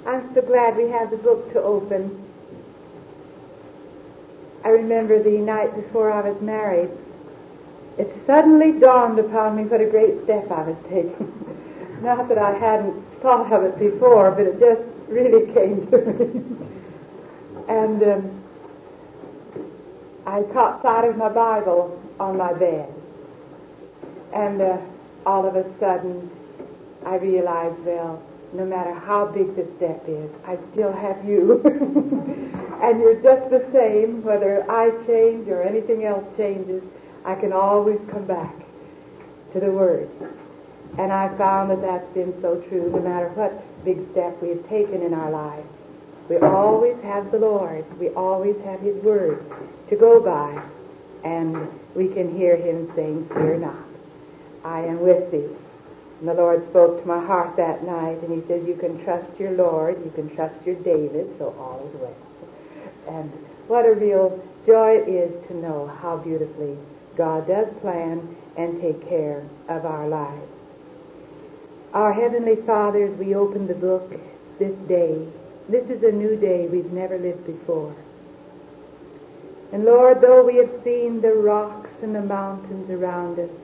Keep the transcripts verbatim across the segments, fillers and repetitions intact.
I'm so glad we have the book to open. I remember the night before I was married, it suddenly dawned upon me what a great step I was taking. Not that I hadn't thought of it before, but it just really came to me. And um, I caught sight of my Bible on my bed. And uh, all of a sudden, I realized, well, no matter how big the step is, I still have you. And you're just the same, whether I change or anything else changes, I can always come back to the Word. And I found that that's been so true, no matter what big step we have taken in our lives. We always have the Lord. We always have His Word to go by. And we can hear Him saying, fear not, I am with thee. And the Lord spoke to my heart that night, and He says, you can trust your Lord, you can trust your David, so all is well. And what a real joy it is to know how beautifully God does plan and take care of our lives. Our Heavenly Father, as we open the book this day, this is a new day we've never lived before. And Lord, though we have seen the rocks and the mountains around us,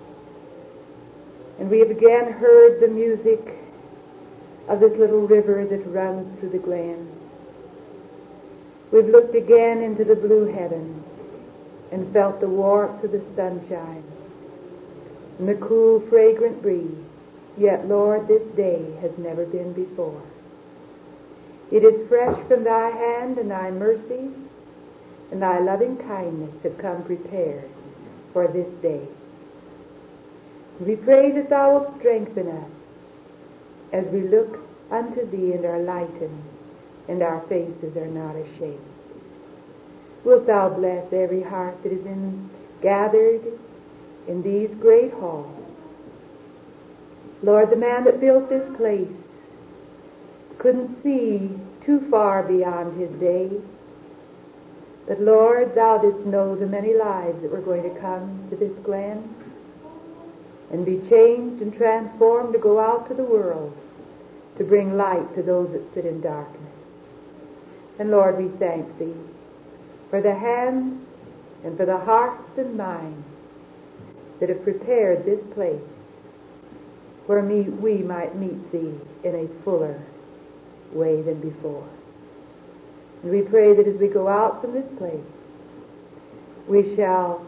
and we have again heard the music of this little river that runs through the glen, we've looked again into the blue heavens and felt the warmth of the sunshine and the cool, fragrant breeze. Yet, Lord, this day has never been before. It is fresh from Thy hand, and Thy mercy and Thy loving kindness have come prepared for this day. We pray that Thou wilt strengthen us as we look unto Thee and are lightened, and our faces are not ashamed. Wilt Thou bless every heart that is in, gathered in these great halls. Lord, the man that built this place couldn't see too far beyond his day. But Lord, Thou didst know the many lives that were going to come to this glen and be changed and transformed to go out to the world to bring light to those that sit in darkness. And Lord, we thank Thee for the hands and for the hearts and minds that have prepared this place where me, we might meet Thee in a fuller way than before. And we pray that as we go out from this place, we shall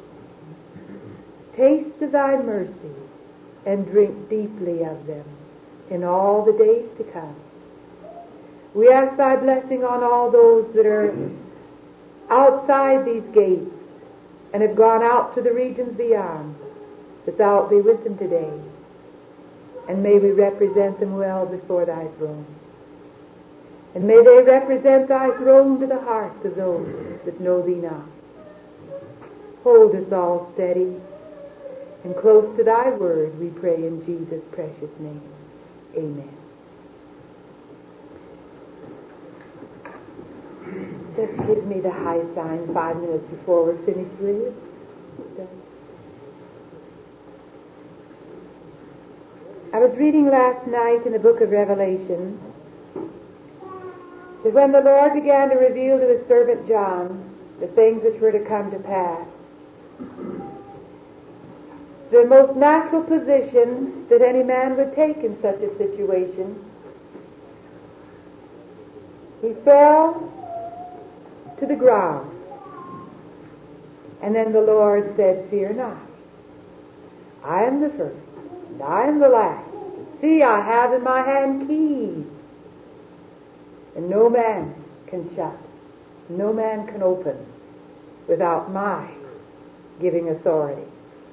taste of Thy mercy and drink deeply of them in all the days to come. We ask Thy blessing on all those that are outside these gates and have gone out to the regions beyond, that Thou wilt be with them today. And may we represent them well before Thy throne. And may they represent Thy throne to the hearts of those that know Thee not. Hold us all steady and close to Thy word, we pray in Jesus' precious name. Amen. Just give me the high sign five minutes before we're finished with it. I was reading last night in the book of Revelation that when the Lord began to reveal to His servant John the things which were to come to pass, the most natural position that any man would take in such a situation, he fell to the ground. And then the Lord said, fear not. I am the first, and I am the last. See, I have in my hand keys, and no man can shut, no man can open without my giving authority.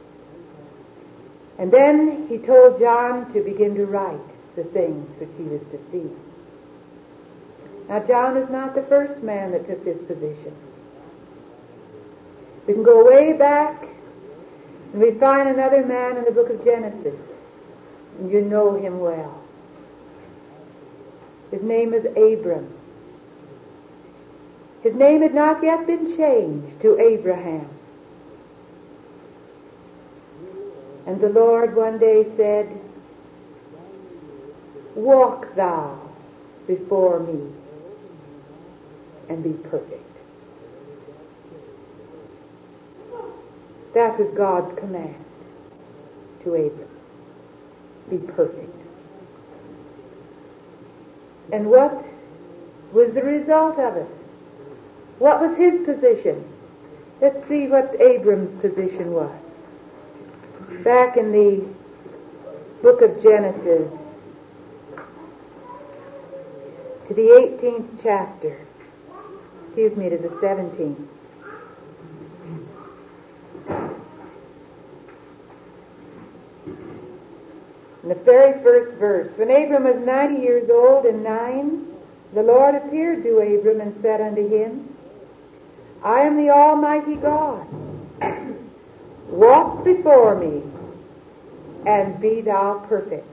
And then he told John to begin to write the things which he was to see. Now, John is not the first man that took this position. We can go way back, and we find another man in the book of Genesis, and you know him well. His name is Abram. His name had not yet been changed to Abraham. And the Lord one day said, walk thou before me and be perfect. That was God's command to Abram. Be perfect. And what was the result of it? What was his position? Let's see what Abram's position was. Back in the book of Genesis, to the eighteenth chapter, excuse me, to the seventeenth. In the very first verse, when Abram was ninety years old and nine, the Lord appeared to Abram and said unto him, I am the Almighty God. Walk before me, and be thou perfect.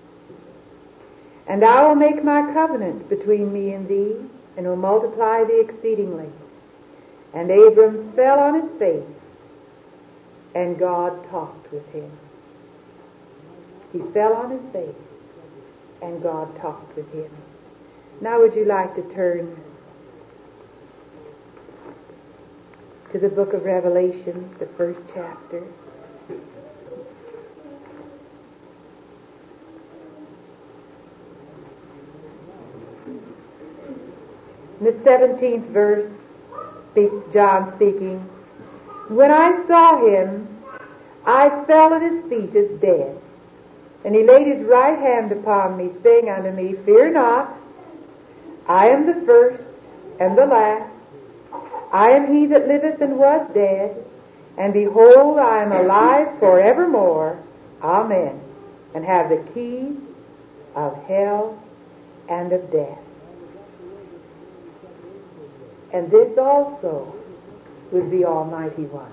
And I will make my covenant between me and thee, and will multiply thee exceedingly. And Abram fell on his face, and God talked with him. He fell on his face, and God talked with him. Now would you like to turn to the book of Revelation, the first chapter? In the seventeenth verse, John speaking, when I saw him, I fell at his feet as dead. And he laid his right hand upon me, saying unto me, Fear not, I am the first and the last. I am he that liveth and was dead, and behold, I am alive forevermore. Amen. And have the keys of hell and of death. And this also was the Almighty One.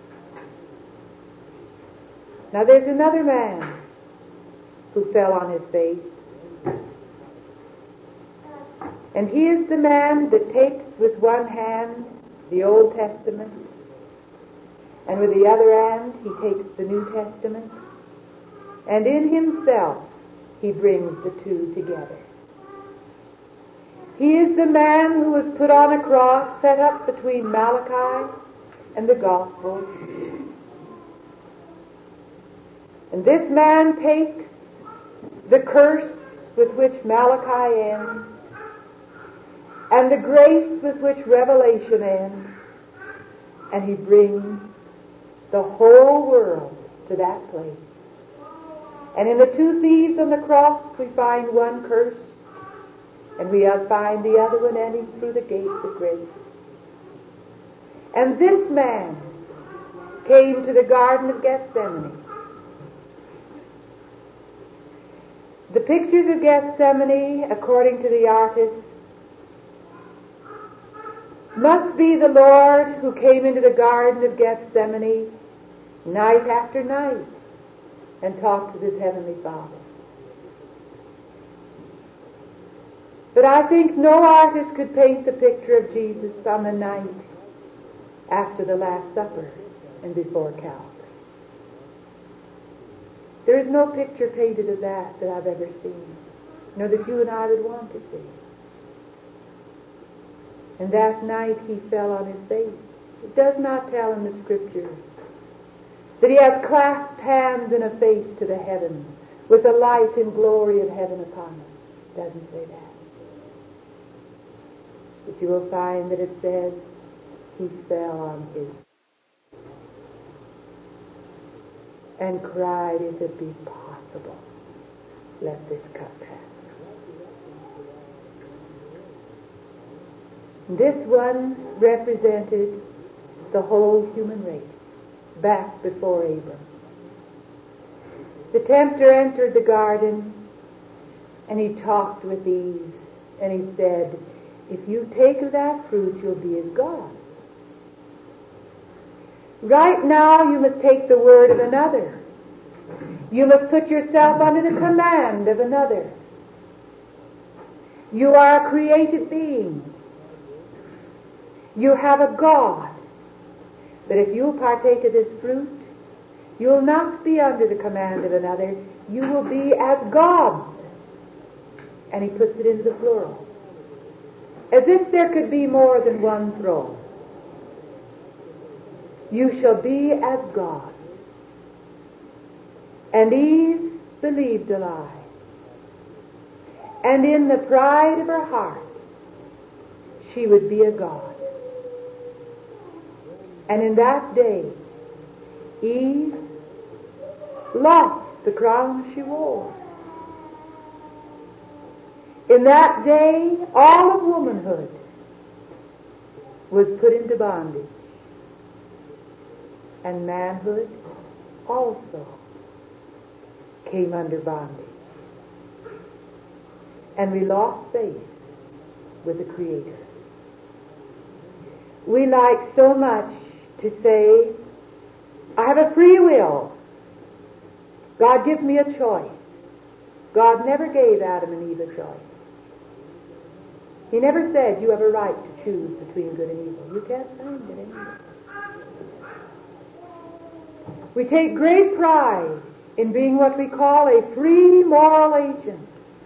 Now there's another man who fell on his face. And he is the man that takes with one hand the Old Testament, and with the other hand he takes the New Testament, and in himself he brings the two together. He is the man who was put on a cross set up between Malachi and the Gospel. And this man takes the curse with which Malachi ends, and the grace with which Revelation ends, and he brings the whole world to that place. And in the two thieves on the cross we find one curse, and we find the other one ending through the gates of grace. And this man came to the Garden of Gethsemane. The pictures of Gethsemane, according to the artist, must be the Lord who came into the Garden of Gethsemane night after night and talked with his Heavenly Father. But I think no artist could paint the picture of Jesus on the night after the Last Supper and before Calvary. There is no picture painted of that that I've ever seen, nor that you and I would want to see. And that night he fell on his face. It does not tell in the Scriptures that he has clasped hands and a face to the heavens with the light and glory of heaven upon him. It doesn't say that. But you will find that it says he fell on his face and cried, if it be possible, let this cup pass. This one represented the whole human race back before Abram. The tempter entered the garden and he talked with Eve and he said, if you take of that fruit, you'll be as God. Right now you must take the word of another. You must put yourself under the command of another. You are a created being. You have a God. But if you partake of this fruit, you'll not be under the command of another. You will be as gods. And he puts it into the plural. As if there could be more than one throne. You shall be as God. And Eve believed a lie. And in the pride of her heart, she would be a god. And in that day, Eve lost the crown she wore. In that day, all of womanhood was put into bondage. And manhood also came under bondage. And we lost faith with the Creator. We like so much to say, I have a free will. God gives me a choice. God never gave Adam and Eve a choice. He never said you have a right to choose between good and evil. You can't find it anywhere. We take great pride in being what we call a free moral agent.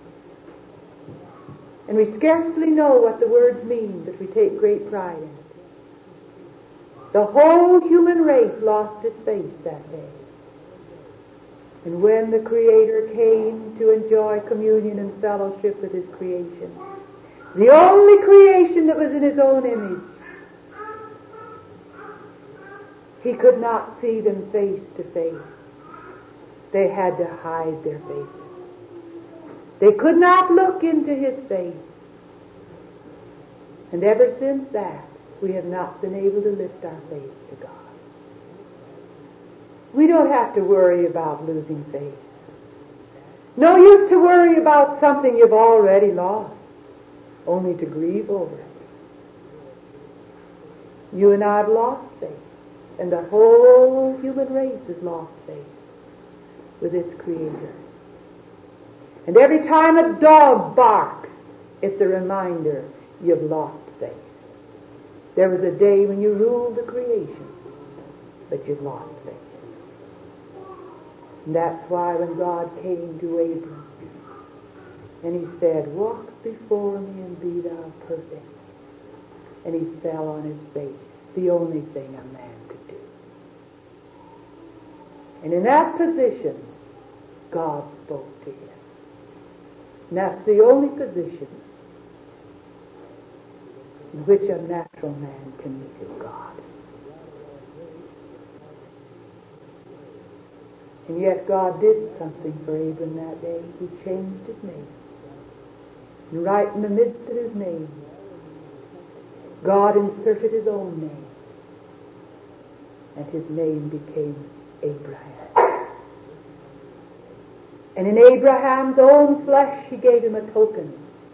And we scarcely know what the words mean, but we take great pride in it. The whole human race lost its faith that day. And when the Creator came to enjoy communion and fellowship with His creation, the only creation that was in His own image, He could not see them face to face. They had to hide their faces. They could not look into His face. And ever since that, we have not been able to lift our faith to God. We don't have to worry about losing faith. No use to worry about something you've already lost, only to grieve over it. You and I have lost faith, and the whole human race has lost faith with its Creator. And every time a dog barks, it's a reminder you've lost faith. There was a day when you ruled the creation, but you've lost faith. And that's why when God came to Abram, and He said, walk before me and be thou perfect. And he fell on his face, the only thing a man could do. And in that position, God spoke to him. And that's the only position in which a natural man can meet his God. And yet God did something for Abram that day. He changed his name. And right in the midst of his name, God inserted His own name. And his name became Abraham. And in Abraham's own flesh, He gave him a token.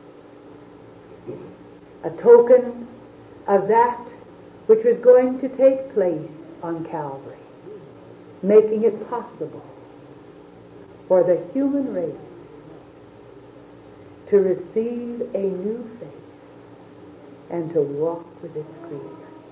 A token of that which was going to take place on Calvary, making it possible for the human race to receive a new faith and to walk with its Creator.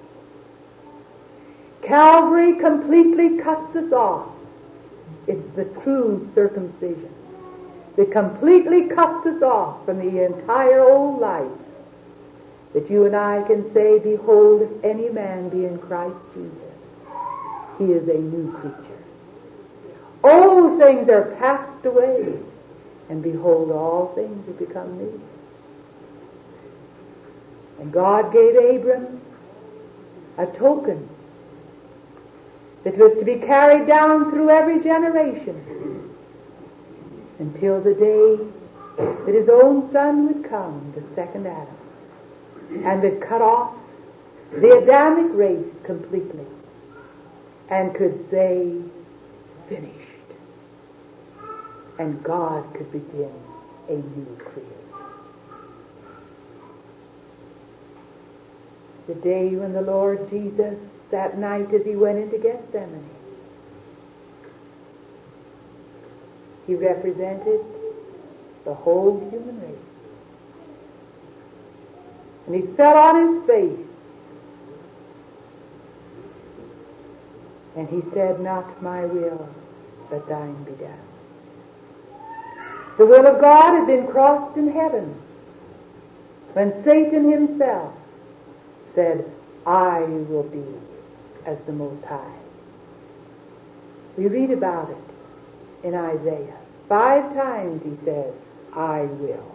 Calvary completely cuts us off. It's the true circumcision that completely cuts us off from the entire old life, that you and I can say, behold, if any man be in Christ Jesus, he is a new creature. Old things are passed away, and behold, all things have become new. And God gave Abram a token that was to be carried down through every generation until the day that his own son would come, the second Adam, and would cut off the Adamic race completely and could say, finished. And God could begin a new creation. The day when the Lord Jesus, that night as He went into Gethsemane, He represented the whole human race. And He fell on His face and He said, not my will, but thine be done. The will of God had been crossed in heaven when Satan himself said, I will be as the Most High. We read about it in Isaiah. Five times he says, I will.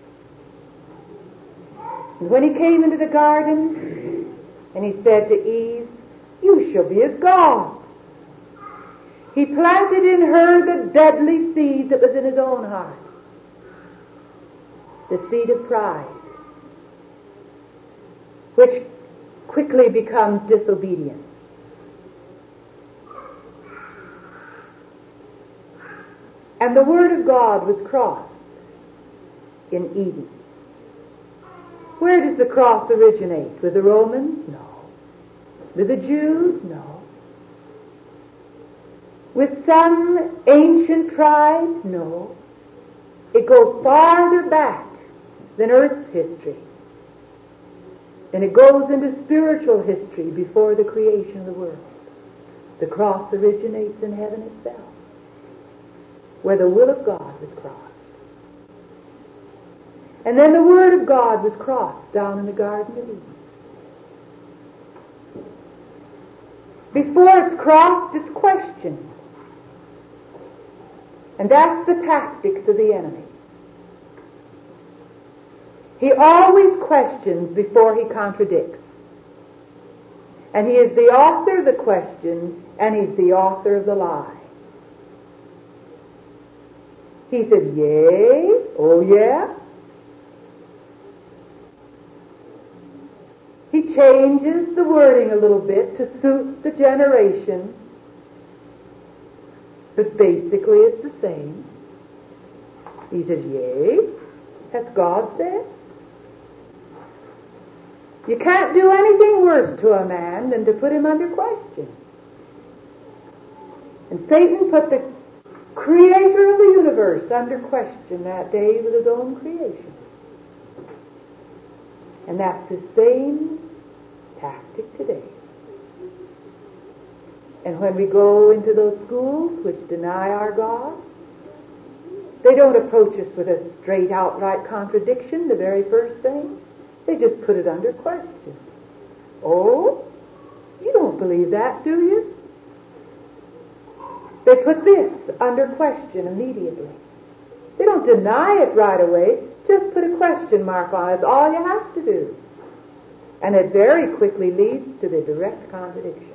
And when he came into the garden, and he said to Eve, you shall be as God. He planted in her the deadly seed that was in his own heart. The seed of pride, which quickly becomes disobedience. And the Word of God was crossed in Eden. Where does the cross originate? With the Romans? No. With the Jews? No. With some ancient tribe? No. It goes farther back than Earth's history. And it goes into spiritual history before the creation of the world. The cross originates in heaven itself, where the will of God was crossed. And then the Word of God was crossed down in the Garden of Eden. Before it's crossed, it's questioned. And that's the tactics of the enemy. He always questions before he contradicts. And he is the author of the question, and he's the author of the lie. He says, yea, oh yeah. He changes the wording a little bit to suit the generation, but basically it's the same. He says, yea, has God said? You can't do anything worse to a man than to put him under question. And Satan put the Creator of the universe under question that day with his own creation. And that's the same tactic today. And when we go into those schools which deny our God, they don't approach us with a straight outright contradiction the very first thing. They just put it under question. Oh, you don't believe that, do you? They put this under question immediately. They don't deny it right away. Just put a question mark on it. That's all you have to do. And it very quickly leads to the direct contradiction.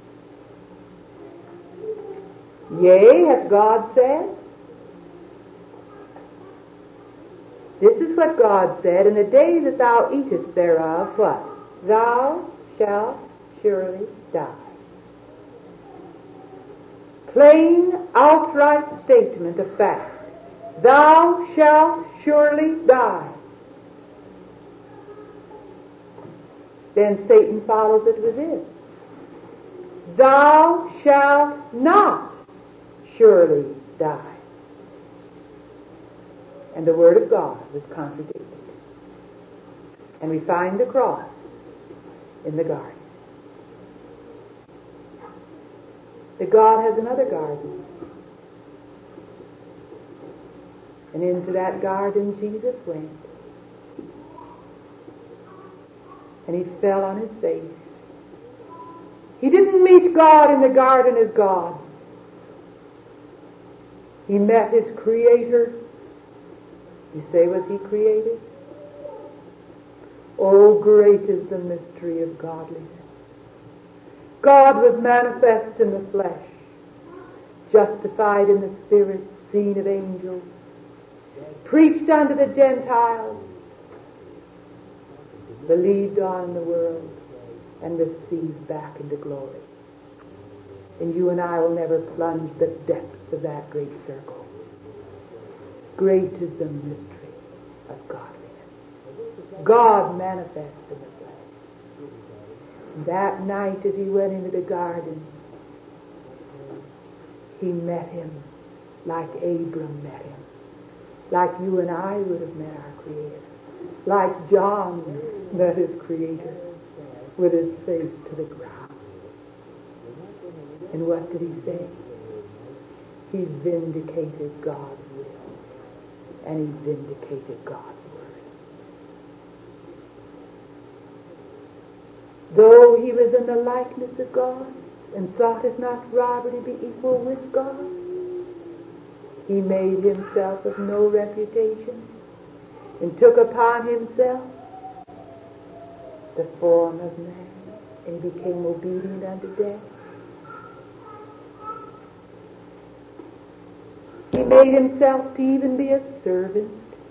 Yea, hath God said? This is what God said, in the day that thou eatest thereof, what? Thou shalt surely die. Plain, outright statement of fact. Thou shalt surely die. Then Satan follows it with this. Thou shalt not surely die. And the Word of God was contradicted. And we find the cross in the garden. That God has another garden. And into that garden Jesus went. And he fell on his face. He didn't meet God in the garden as God. He met his Creator. You say, was he created? Oh, great is the mystery of godliness. God was manifest in the flesh, justified in the Spirit, seen of angels, preached unto the Gentiles, believed on in the world, and received back into glory. And you and I will never plunge the depths of that great circle. Great is the mystery of godliness. God manifest in the flesh. That night as he went into the garden, he met him like Abram met him. Like you and I would have met our Creator. Like John met his Creator with his face to the ground. And what did he say? He vindicated God's will. and he vindicated God's word. Though he was in the likeness of God, and thought it not robbery to be equal with God, he made himself of no reputation, and took upon himself the form of man, and became obedient unto death. He made himself to even be a servant,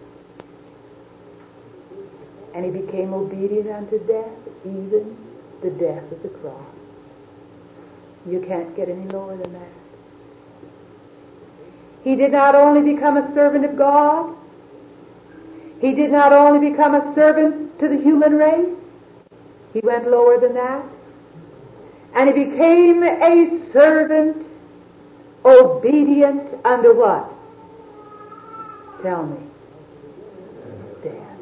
and he became obedient unto death, even the death of the cross. You can't get any lower than that. He did not only become a servant of God, he did not only become a servant to the human race, he went lower than that, and he became a servant obedient unto what? Tell me. Death.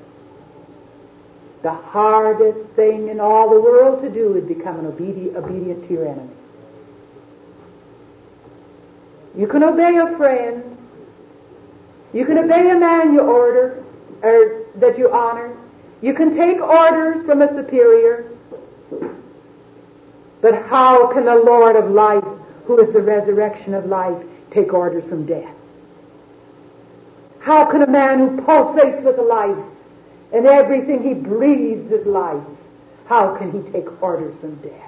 The hardest thing in all the world to do is become an obedient, obedient to your enemy. You can obey a friend. You can obey a man you order, or that you honor. You can take orders from a superior. But how can the Lord of life, who is the resurrection of life, take orders from death? How can a man who pulsates with life and everything he breathes is life, how can he take orders from death?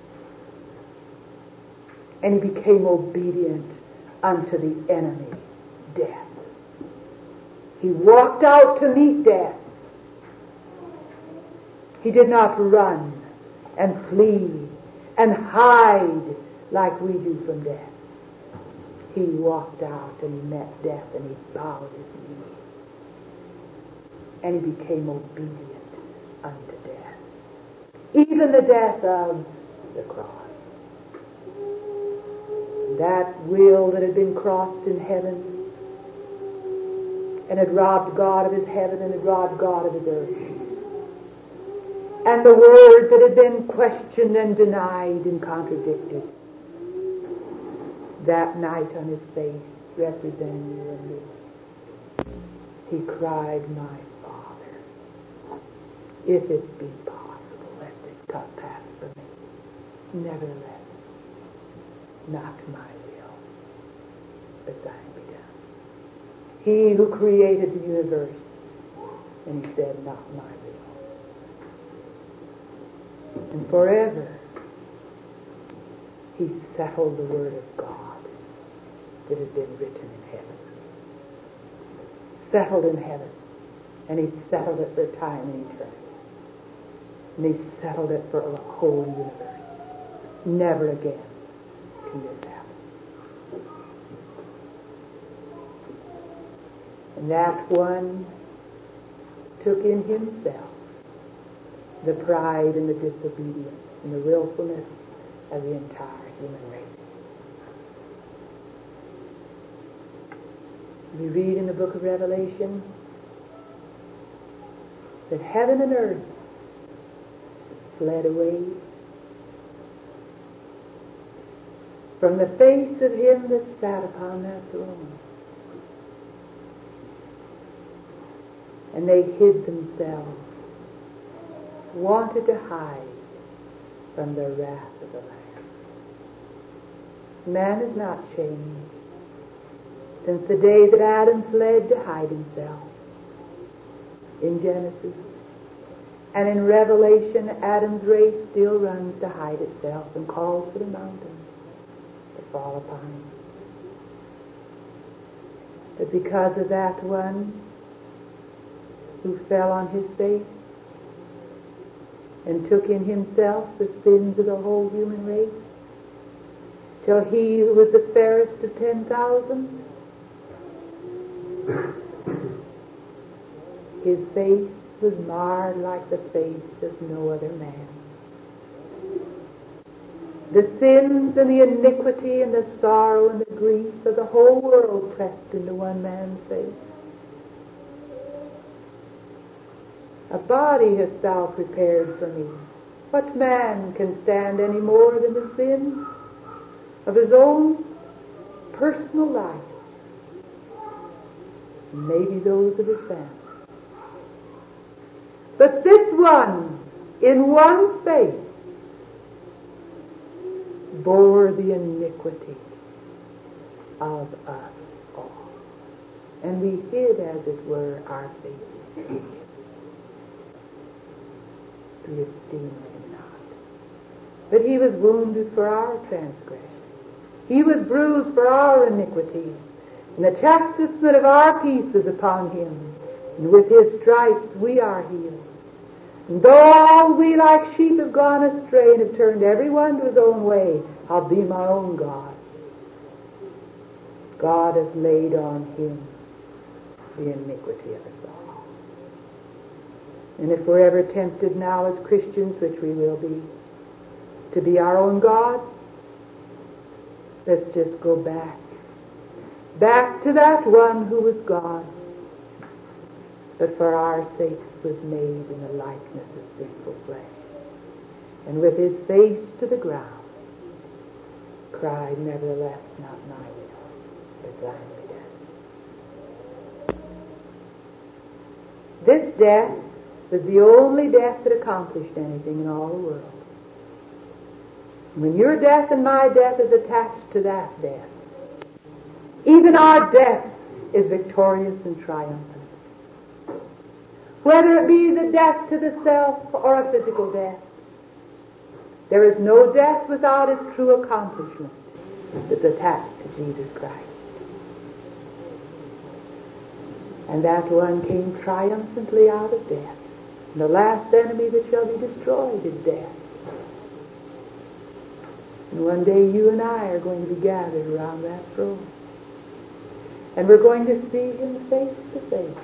And he became obedient unto the enemy, death. He walked out to meet death. He did not run and flee and hide like we do from death. He walked out and he met death and he bowed his knee. And he became obedient unto death. Even the death of the cross. That will that had been crossed in heaven and had robbed God of his heaven and had robbed God of his earth. And the word that had been questioned and denied and contradicted. That night on his face representing you and me. He cried, my Father, if it be possible, let this cup pass from me. Nevertheless, not my will, but thine be done. He who created the universe, and he said, not my will. And forever, he settled the word of God that had been written in heaven. Settled in heaven. And he settled it for time and eternity. And he settled it for the whole universe. Never again can this happen. And that one took in himself the pride and the disobedience and the willfulness of the entire human race. We read in the book of Revelation that heaven and earth fled away from the face of him that sat upon that throne. And they hid themselves, wanted to hide from the wrath of the Lamb. Man is not changed since the day that Adam fled to hide himself. In Genesis and in Revelation, Adam's race still runs to hide itself and calls for the mountains to fall upon him. But because of that one who fell on his face and took in himself the sins of the whole human race, till he who was the fairest of ten thousand, his face was marred like the face of no other man. The sins and the iniquity and the sorrow and the grief of the whole world pressed into one man's face. A body hast thou prepared for me. What man can stand any more than the sins of his own personal life? and maybe those of his family. But this one, in one face, bore the iniquity of us all. And we hid, as it were, our faces in him. We esteemed him not. But he was wounded for our transgression. He was bruised for our iniquities. And the chastisement of our peace is upon him. And with his stripes we are healed. And though all we like sheep have gone astray and have turned every one to his own way, I'll be my own God. God has laid on him the iniquity of us all. And if we're ever tempted now as Christians, which we will be, to be our own God, let's just go back. Back to that one who was God, but for our sakes was made in the likeness of sinful flesh. And with his face to the ground, cried, nevertheless, not my will, but thine be done. This death was the only death that accomplished anything in all the world. When your death and my death is attached to that death, even our death is victorious and triumphant. Whether it be the death to the self or a physical death, there is no death without its true accomplishment that's attached to Jesus Christ. And that one came triumphantly out of death. And the last enemy that shall be destroyed is death. And one day you and I are going to be gathered around that throne. And we're going to see him face to face.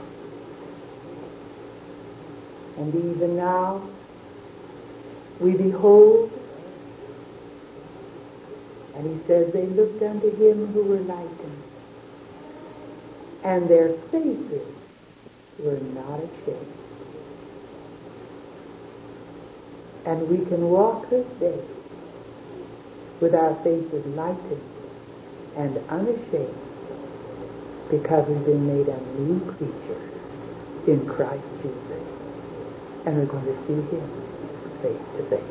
And even now, we behold, and he says, they looked unto him who were like him, and their faces were not ashamed. And we can walk this day with our faces lightened and unashamed, because we've been made a new creature in Christ Jesus. And we're going to see him face to face.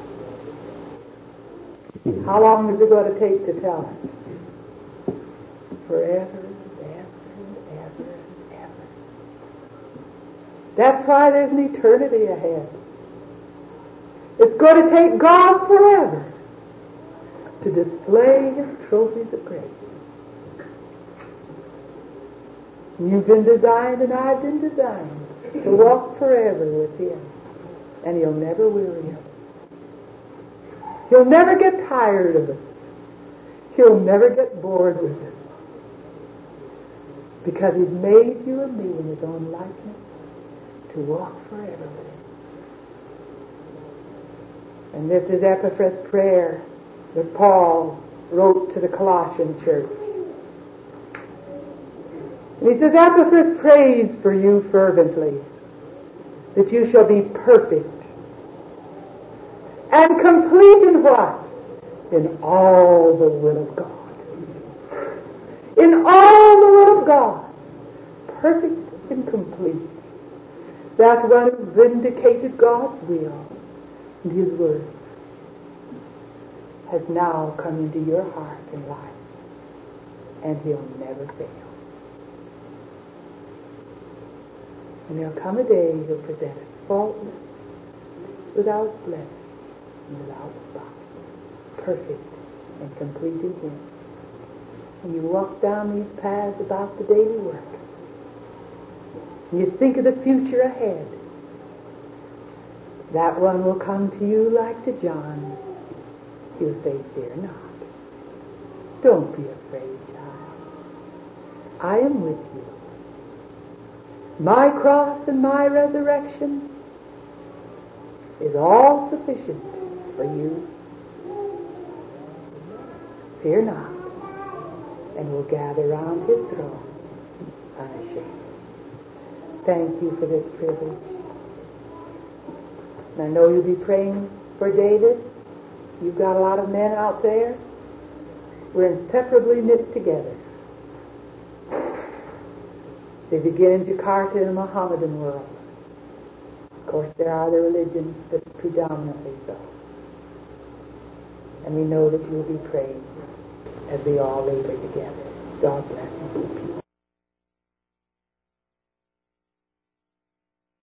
How long is it going to take to tell us? Forever and ever and ever and ever. That's why there's an eternity ahead. It's going to take God forever to display his trophies of grace. You've been designed and I've been designed to walk forever with him. And he'll never weary of us. He'll never get tired of us. He'll never get bored with us. Because he's made you and me in his own likeness to walk forever with him. And this is Epaphras' prayer that Paul wrote to the Colossian church. And he says, Epaphras prays for you fervently, that you shall be perfect and complete in what? In all the will of God. In all the will of God. Perfect and complete. That one who vindicated God's will and his word has now come into your heart and life, and he'll never fail. And there'll come a day he'll present us faultless, without blemish, and without spot, perfect and complete in him. And you walk down these paths about the daily work, and you think of the future ahead. That one will come to you like to John. He'll say, fear not. Don't be afraid, child. I am with you. My cross and my resurrection is all sufficient for you. Fear not. And we'll gather round his throne unashamed. Thank you for this privilege. And I know you'll be praying for David. You've got a lot of men out there. We're inseparably knit together. They begin in Jakarta in a Mohammedan world. Of course, there are the religions, but predominantly so. And we know that you will be praised as we all labor together. God bless you.